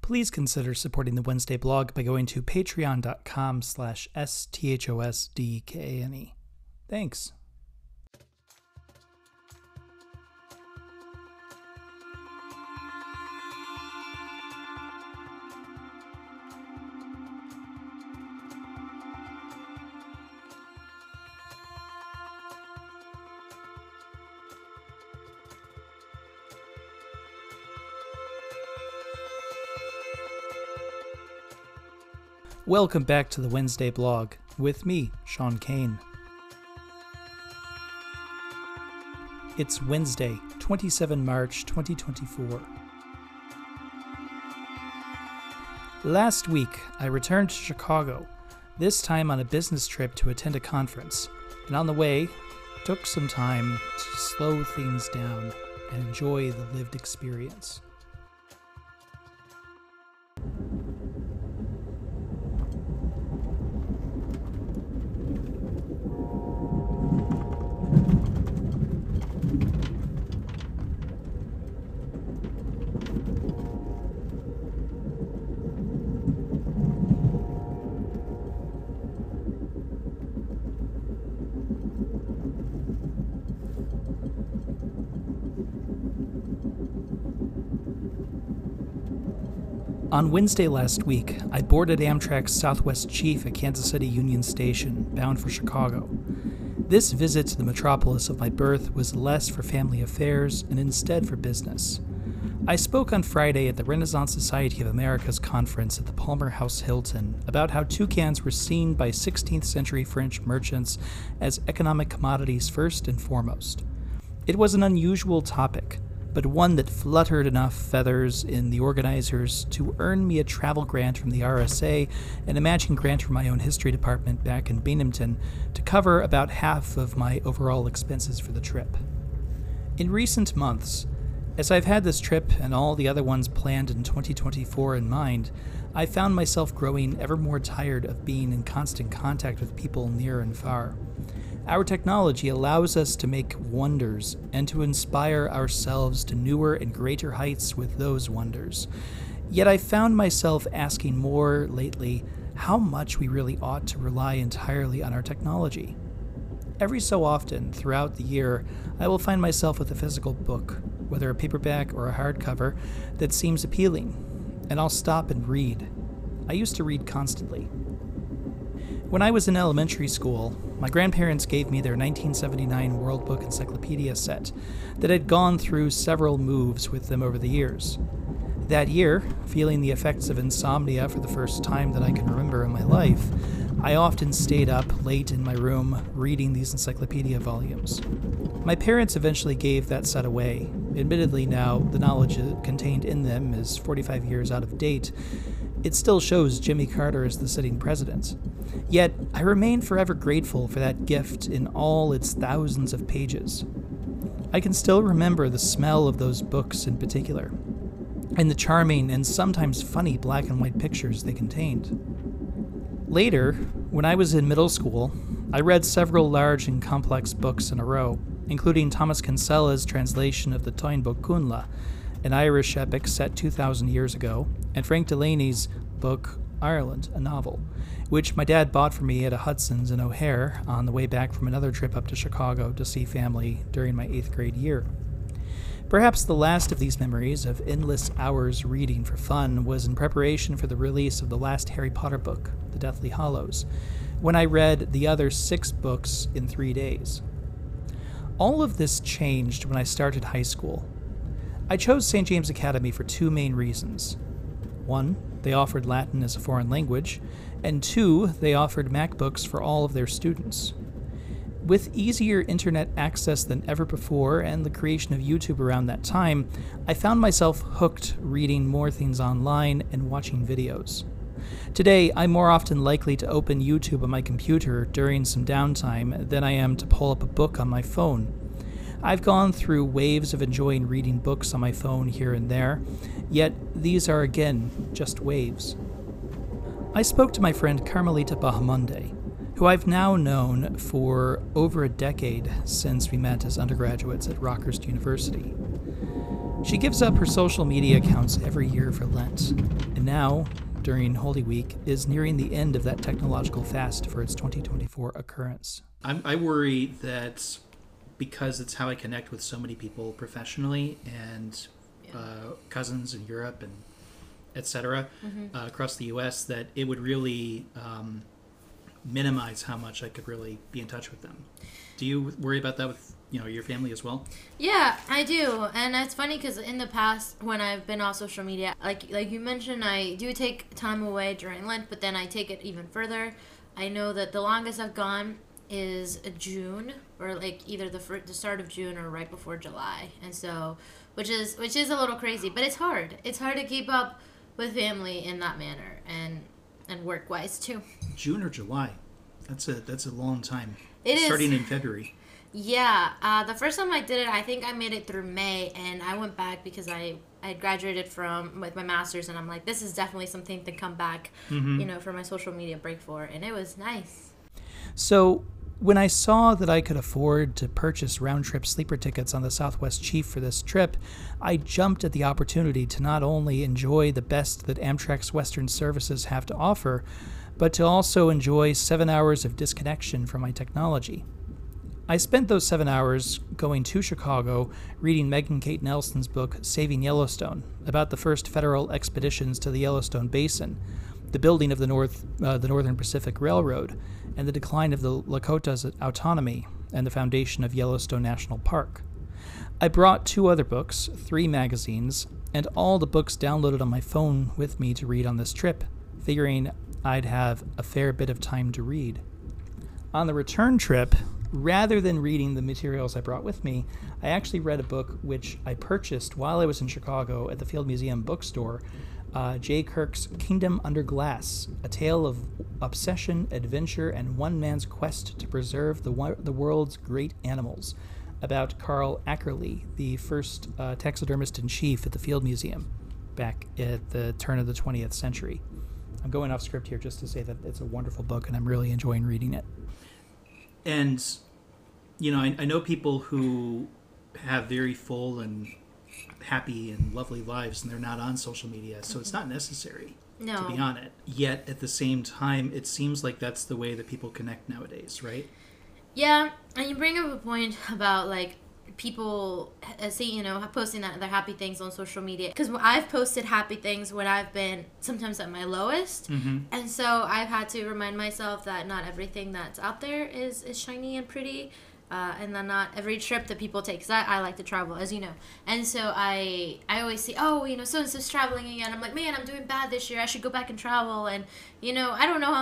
please consider supporting the Wednesday blog by going to patreon.com/STHOSDKANE. Thanks. Welcome back to the Wednesday blog with me, Sean Kane. It's Wednesday, 27 March 2024. Last week, I returned to Chicago, this time on a business trip to attend a conference, and on the way, took some time to slow things down and enjoy the lived experience. On Wednesday last week, I boarded Amtrak's Southwest Chief at Kansas City Union Station, bound for Chicago. This visit to the metropolis of my birth was less for family affairs and instead for business. I spoke on Friday at the Renaissance Society of America's conference at the Palmer House Hilton about how toucans were seen by 16th century French merchants as economic commodities first and foremost. It was an unusual topic, but one that fluttered enough feathers in the organizers to earn me a travel grant from the RSA and a matching grant from my own history department back in Binghamton to cover about half of my overall expenses for the trip. In recent months, as I've had this trip and all the other ones planned in 2024 in mind, I found myself growing ever more tired of being in constant contact with people near and far. Our technology allows us to make wonders and to inspire ourselves to newer and greater heights with those wonders. Yet I found myself asking more lately how much we really ought to rely entirely on our technology. Every so often throughout the year, I will find myself with a physical book, whether a paperback or a hardcover, that seems appealing, and I'll stop and read. I used to read constantly. When I was in elementary school, my grandparents gave me their 1979 World Book Encyclopedia set that had gone through several moves with them over the years. That year, feeling the effects of insomnia for the first time that I can remember in my life, I often stayed up late in my room reading these encyclopedia volumes. My parents eventually gave that set away. Admittedly now, the knowledge contained in them is 45 years out of date. It still shows Jimmy Carter as the sitting president. Yet, I remain forever grateful for that gift in all its thousands of pages. I can still remember the smell of those books in particular, and the charming and sometimes funny black and white pictures they contained. Later, when I was in middle school, I read several large and complex books in a row, including Thomas Kinsella's translation of the Táin Cúnla, an Irish epic set 2,000 years ago, and Frank Delaney's book, Ireland, a novel, which my dad bought for me at a Hudson's in O'Hare on the way back from another trip up to Chicago to see family during my 8th grade year. Perhaps the last of these memories of endless hours reading for fun was in preparation for the release of the last Harry Potter book, The Deathly Hallows, when I read the other 6 books in 3 days. All of this changed when I started high school. I chose St. James Academy for 2 main reasons. 1, they offered Latin as a foreign language, and 2, they offered MacBooks for all of their students. With easier internet access than ever before and the creation of YouTube around that time, I found myself hooked reading more things online and watching videos. Today, I'm more often likely to open YouTube on my computer during some downtime than I am to pull up a book on my phone. I've gone through waves of enjoying reading books on my phone here and there, yet these are again just waves. I spoke to my friend Carmelita Bahamonde, who I've now known for over a decade since we met as undergraduates at Rockhurst University. She gives up her social media accounts every year for Lent, and now, during Holy Week, is nearing the end of that technological fast for its 2024 occurrence. I worry that because it's how I connect with so many people professionally and cousins in Europe and etc. Across the U.S., that it would really minimize how much I could really be in touch with them. Do you worry about that with your family as well? Yeah, I do. And it's funny because in the past, when I've been on social media, like you mentioned, I do take time away during Lent, but then I take it even further. I know that the longest I've gone is June, or like either the start of June or right before July, and so which is a little crazy, but it's hard. It's hard to keep up with family in that manner, and work wise too. June or July, that's a long time. It is starting in February. Yeah, the first time I did it, I think I made it through May, and I went back because I had graduated with my master's, and I'm like, this is definitely something to come back, for my social media break for, and it was nice. So when I saw that I could afford to purchase round-trip sleeper tickets on the Southwest Chief for this trip, I jumped at the opportunity to not only enjoy the best that Amtrak's Western services have to offer, but to also enjoy 7 hours of disconnection from my technology. I spent those 7 hours going to Chicago reading Megan Kate Nelson's book, Saving Yellowstone, about the first federal expeditions to the Yellowstone Basin, the building of the Northern Pacific Railroad, and the decline of the Lakota's autonomy and the foundation of Yellowstone National Park. I brought 2 other books, 3 magazines, and all the books downloaded on my phone with me to read on this trip, figuring I'd have a fair bit of time to read. On the return trip, rather than reading the materials I brought with me, I actually read a book which I purchased while I was in Chicago at the Field Museum bookstore, Jay Kirk's Kingdom Under Glass, a tale of obsession, adventure, and one man's quest to preserve the world's great animals, about Carl Ackerley, the first taxidermist-in-chief at the Field Museum back at the turn of the 20th century. I'm going off script here just to say that it's a wonderful book, and I'm really enjoying reading it. And, I know people who have very full and happy and lovely lives, and they're not on social media, so it's not necessary to be on it. Yet, at the same time, it seems like that's the way that people connect nowadays, right? Yeah, and you bring up a point about, people posting their happy things on social media, because I've posted happy things when I've been sometimes at my lowest, and so I've had to remind myself that not everything that's out there is shiny and pretty, and then not every trip that people take, because I like to travel, as you know, and so I always see, so-and-so's traveling again. I'm like, man, I'm doing bad this year, I should go back and travel, and I don't know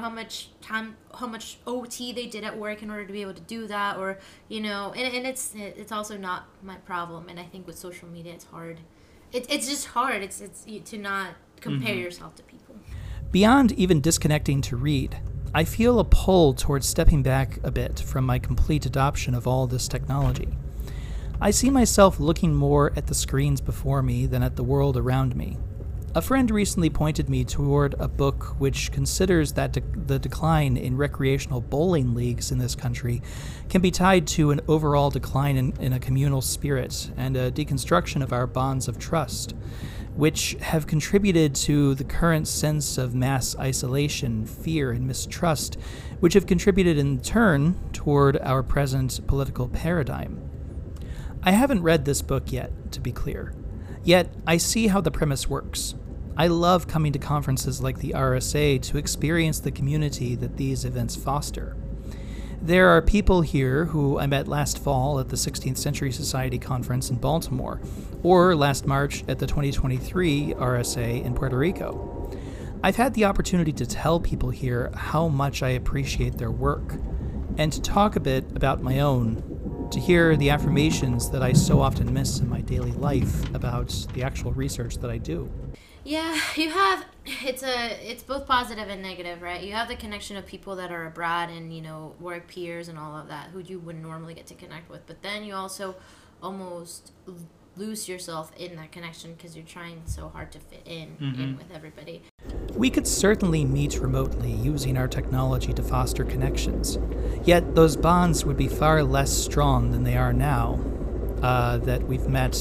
how much OT they did at work in order to be able to do that, or and it's also not my problem. And I think with social media, it's hard. It's just hard. It's to not compare yourself to people. Beyond even disconnecting to read, I feel a pull towards stepping back a bit from my complete adoption of all this technology. I see myself looking more at the screens before me than at the world around me. A friend recently pointed me toward a book which considers that the decline in recreational bowling leagues in this country can be tied to an overall decline in a communal spirit and a deconstruction of our bonds of trust, which have contributed to the current sense of mass isolation, fear, and mistrust, which have contributed in turn toward our present political paradigm. I haven't read this book yet, to be clear, yet I see how the premise works. I love coming to conferences like the RSA to experience the community that these events foster. There are people here who I met last fall at the 16th Century Society Conference in Baltimore, or last March at the 2023 RSA in Puerto Rico. I've had the opportunity to tell people here how much I appreciate their work, and to talk a bit about my own, to hear the affirmations that I so often miss in my daily life about the actual research that I do. Yeah, you have, it's both positive and negative, right? You have the connection of people that are abroad and, work peers and all of that, who you wouldn't normally get to connect with. But then you also almost lose yourself in that connection because you're trying so hard to fit in with everybody. We could certainly meet remotely using our technology to foster connections, yet those bonds would be far less strong than they are now, that we've met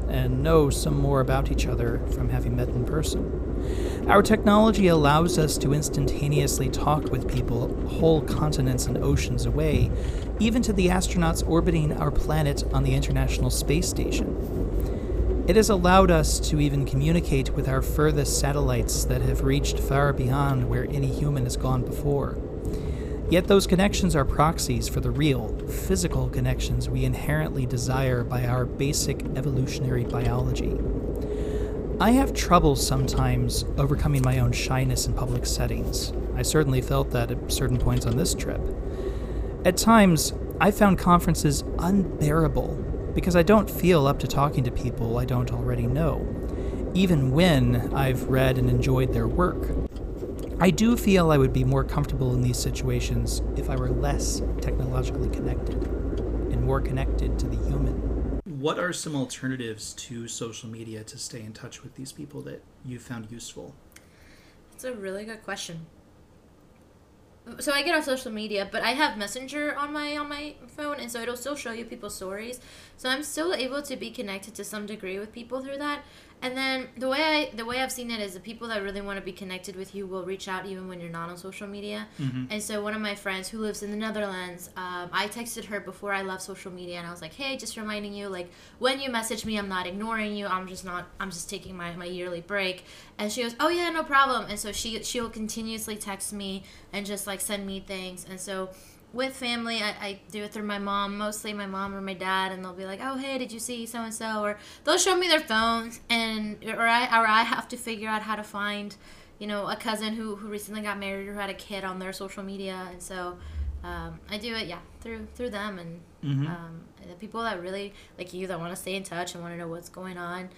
and know some more about each other from having met in person. Our technology allows us to instantaneously talk with people whole continents and oceans away, even to the astronauts orbiting our planet on the International Space Station. It has allowed us to even communicate with our furthest satellites that have reached far beyond where any human has gone before. Yet those connections are proxies for the real, physical connections we inherently desire by our basic evolutionary biology. I have trouble sometimes overcoming my own shyness in public settings. I certainly felt that at certain points on this trip. At times, I found conferences unbearable because I don't feel up to talking to people I don't already know, even when I've read and enjoyed their work. I do feel I would be more comfortable in these situations if I were less technologically connected and more connected to the human. What are some alternatives to social media to stay in touch with these people that you found useful? That's a really good question. So I get off social media, but I have Messenger on my phone, and so it'll still show you people's stories. So I'm still able to be connected to some degree with people through that. And then the way I've seen it is the people that really want to be connected with you will reach out even when you're not on social media. Mm-hmm. And so one of my friends who lives in the Netherlands, I texted her before I left social media, and I was like, hey, just reminding you, like, when you message me, I'm not ignoring you. I'm just taking my yearly break. And she goes, oh yeah, no problem. And so she'll continuously text me and just like send me things. And so with family, I do it through my mom, mostly my mom or my dad, and they'll be like, oh, hey, did you see so-and-so? Or they'll show me their phones, or I have to figure out how to find, a cousin who recently got married or had a kid on their social media. And so I do it, through them. And the people that really, like you, that want to stay in touch and want to know what's going on,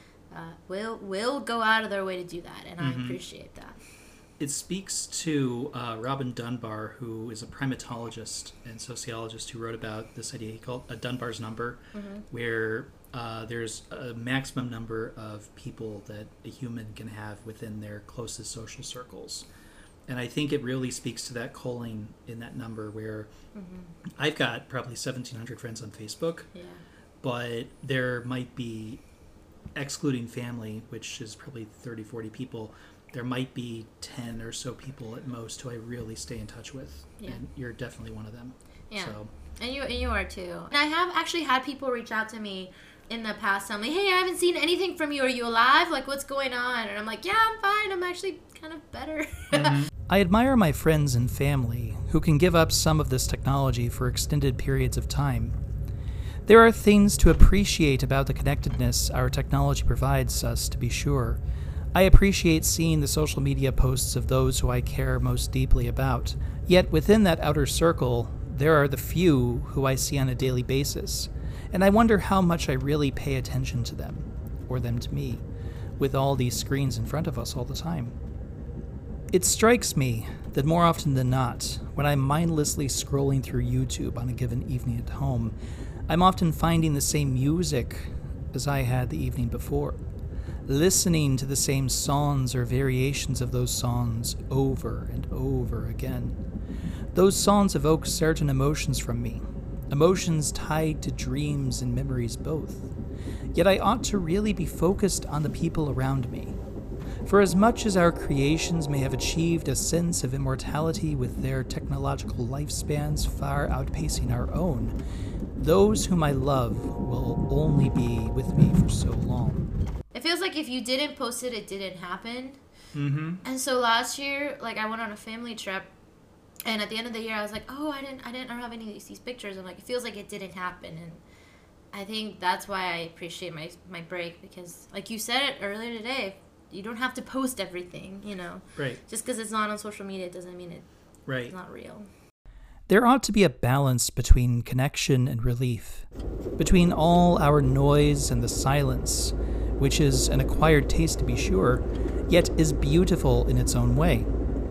will go out of their way to do that, and I appreciate that. It speaks to Robin Dunbar, who is a primatologist and sociologist who wrote about this idea he called a Dunbar's number, where there's a maximum number of people that a human can have within their closest social circles. And I think it really speaks to that culling in that number where I've got probably 1,700 friends on Facebook, but there might be, excluding family, which is probably 30, 40 people, there might be 10 or so people at most who I really stay in touch with. Yeah. And you're definitely one of them. Yeah. So. And you are too. And I have actually had people reach out to me in the past telling me, hey, I haven't seen anything from you. Are you alive? Like, what's going on? And I'm like, yeah, I'm fine. I'm actually kind of better. I admire my friends and family who can give up some of this technology for extended periods of time. There are things to appreciate about the connectedness our technology provides us, to be sure. I appreciate seeing the social media posts of those who I care most deeply about. Yet within that outer circle, there are the few who I see on a daily basis, and I wonder how much I really pay attention to them, or them to me, with all these screens in front of us all the time. It strikes me that more often than not, when I'm mindlessly scrolling through YouTube on a given evening at home, I'm often finding the same music as I had the evening before, listening to the same songs or variations of those songs over and over again. Those songs evoke certain emotions from me, emotions tied to dreams and memories both. Yet I ought to really be focused on the people around me. For as much as our creations may have achieved a sense of immortality with their technological lifespans far outpacing our own, those whom I love will only be with me for so long. It feels like if you didn't post it, it didn't happen. And so last year, like, I went on a family trip, and at the end of the year, I was like, oh, I don't have any of these pictures. I'm like, it feels like it didn't happen. And I think that's why I appreciate my break, because, like you said it earlier today, you don't have to post everything, Right. Just because it's not on social media, it doesn't mean it's not real. There ought to be a balance between connection and relief, between all our noise and the silence, which is an acquired taste to be sure, yet is beautiful in its own way.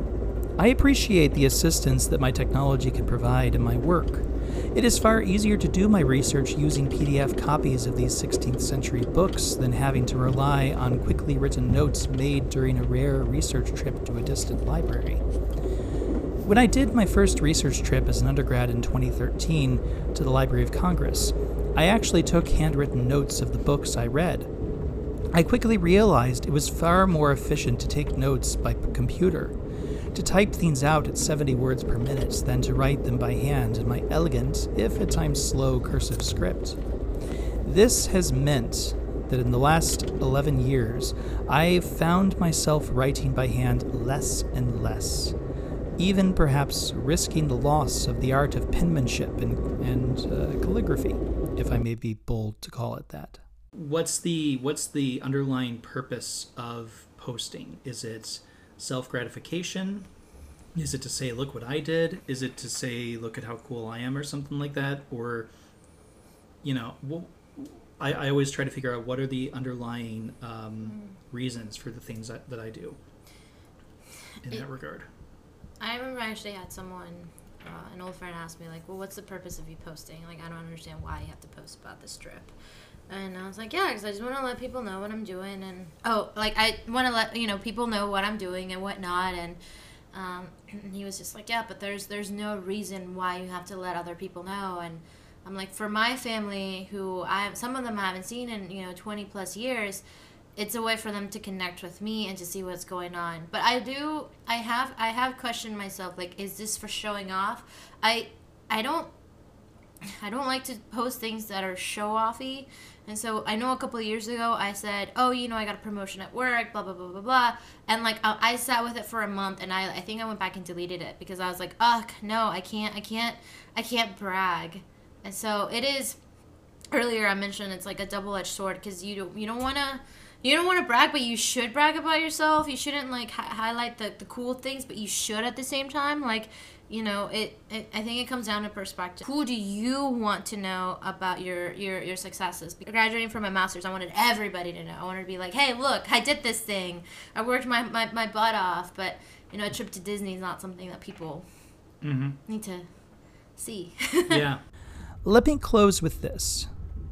I appreciate the assistance that my technology can provide in my work. It is far easier to do my research using PDF copies of these 16th century books than having to rely on quickly written notes made during a rare research trip to a distant library. When I did my first research trip as an undergrad in 2013 to the Library of Congress, I actually took handwritten notes of the books I read. I quickly realized it was far more efficient to take notes by computer, to type things out at 70 words per minute than to write them by hand in my elegant, if at times slow, cursive script. This has meant that in the last 11 years, I've found myself writing by hand less and less, even perhaps risking the loss of the art of penmanship and calligraphy, if I may be bold to call it that. What's the underlying purpose of posting? Is it self-gratification? Is it to say, look what I did? Is it to say, look at how cool I am or something like that? Or, I always try to figure out what are the underlying reasons for the things that I do in that regard. I remember I actually had someone, an old friend asked me, like, well, what's the purpose of you posting? Like, I don't understand why you have to post about this trip. And I was like, yeah, because I just want to let people know what I'm doing. And, I want to let, people know what I'm doing and whatnot. And he was just like, yeah, but there's no reason why you have to let other people know. And I'm like, for my family, who some of them I haven't seen in 20 plus years, it's a way for them to connect with me and to see what's going on. But I have questioned myself, like, is this for showing off? I don't like to post things that are show offy. And so I know a couple of years ago I said, oh, I got a promotion at work, blah blah blah blah blah, and like I sat with it for a month, and I think I went back and deleted it because I was like, ugh, no, I can't brag. And so it is. Earlier I mentioned it's like a double-edged sword because you don't want to brag, but you should brag about yourself. You shouldn't like highlight the cool things, but you should at the same time. Like, I think it comes down to perspective. Who do you want to know about your successes? Graduating from my master's, I wanted everybody to know. I wanted to be like, hey, look, I did this thing. I worked my butt off. But a trip to Disney is not something that people need to see. Yeah. Let me close with this.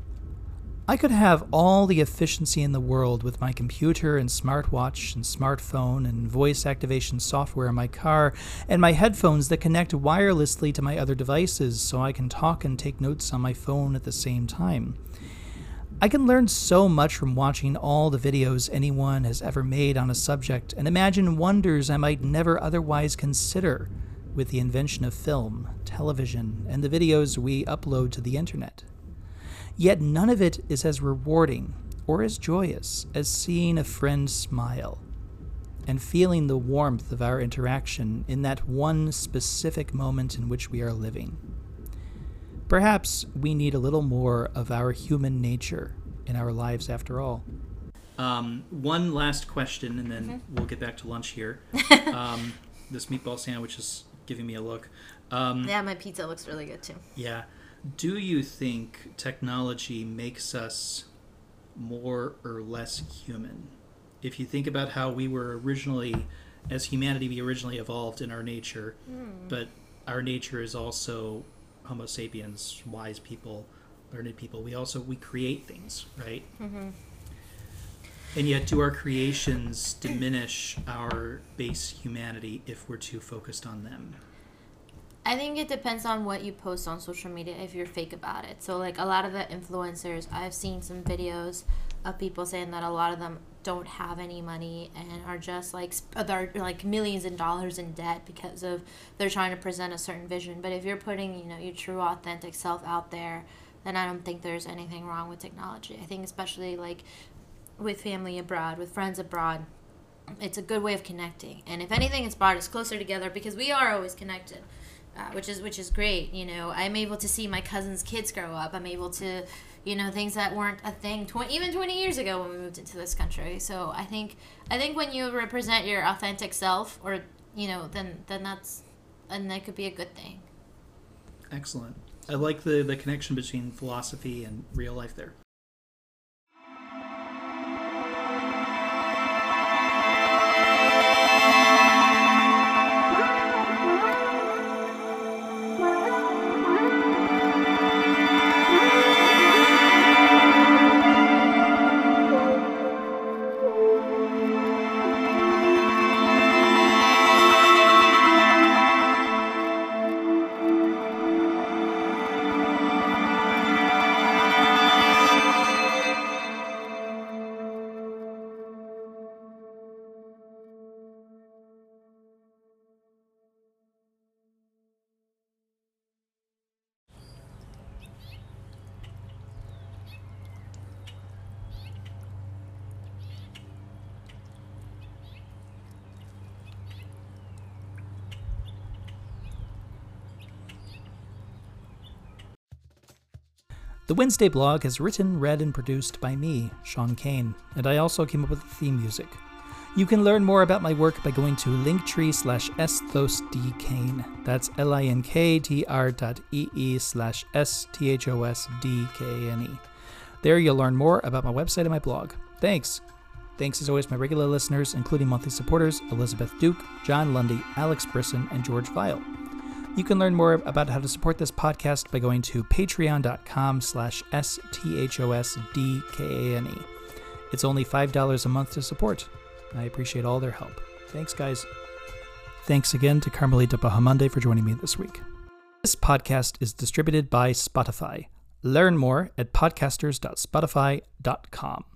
I could have all the efficiency in the world with my computer and smartwatch and smartphone and voice activation software in my car and my headphones that connect wirelessly to my other devices so I can talk and take notes on my phone at the same time. I can learn so much from watching all the videos anyone has ever made on a subject and imagine wonders I might never otherwise consider with the invention of film, television, and the videos we upload to the internet. Yet none of it is as rewarding or as joyous as seeing a friend smile and feeling the warmth of our interaction in that one specific moment in which we are living. Perhaps we need a little more of our human nature in our lives after all. One last question, and then we'll get back to lunch here. This meatball sandwich is giving me a look. Yeah, my pizza looks really good too. Yeah. Do you think technology makes us more or less human? If you think about how we were originally, as humanity, we originally evolved in our nature, but our nature is also Homo sapiens, wise people, learned people. We create things, right? Mm-hmm. And yet, do our creations diminish our base humanity if we're too focused on them? I think it depends on what you post on social media if you're fake about it. So, like, a lot of the influencers, I've seen some videos of people saying that a lot of them don't have any money and are just, they're, millions of dollars in debt because of they're trying to present a certain vision. But if you're putting, your true, authentic self out there, then I don't think there's anything wrong with technology. I think especially, with family abroad, with friends abroad, it's a good way of connecting. And if anything, it's brought us closer together because we are always connected. Which is great. I'm able to see my cousin's kids grow up. I'm able to, things that weren't a thing even 20 years ago when we moved into this country. So I think when you represent your authentic self, or then that could be a good thing. Excellent. I like the connection between philosophy and real life there. The Wednesday blog is written, read, and produced by me, Sean Kane, and I also came up with the theme music. You can learn more about my work by going to linktree/sthosdkane. That's linktr.ee/sthosdkane. There you'll learn more about my website and my blog. Thanks. Thanks as always my regular listeners, including monthly supporters Elizabeth Duke, John Lundy, Alex Brisson, and George Vile. You can learn more about how to support this podcast by going to patreon.com/sthosdkane. It's only $5 a month to support. I appreciate all their help. Thanks, guys. Thanks again to Carmelita Bahamonde for joining me this week. This podcast is distributed by Spotify. Learn more at podcasters.spotify.com.